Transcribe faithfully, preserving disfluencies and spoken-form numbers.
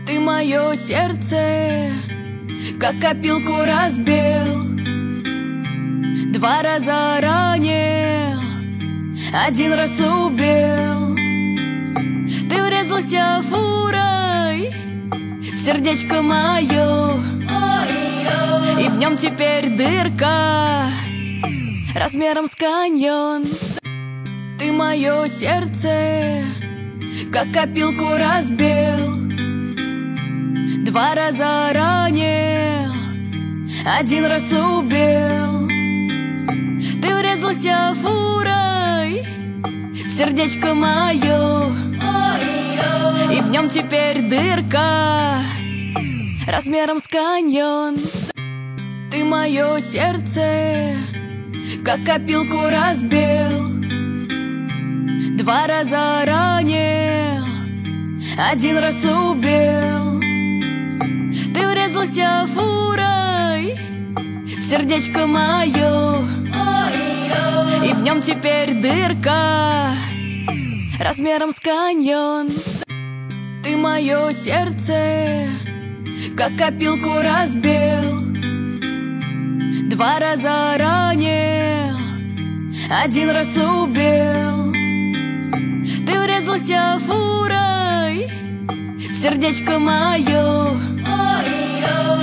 Ты мое сердце, как копилку разбил. Два раза ранил, один раз убил. Ты врезался фурой в сердечко мое, и в нем теперь дырка размером с каньон. Ты мое сердце, как копилку разбил. Два раза ранил, один раз убил. Ты врезался фурой в сердечко мое, и в нем теперь дырка размером с каньон. Ты мое сердце, как копилку разбил. Два раза ранил, один раз убил. Ты врезался фурой в сердечко мое, и в нем теперь дырка размером с каньон. Ты мое сердце, как копилку разбил. Два раза ранил, один раз убил. Ты врезался фурой в сердечко мое,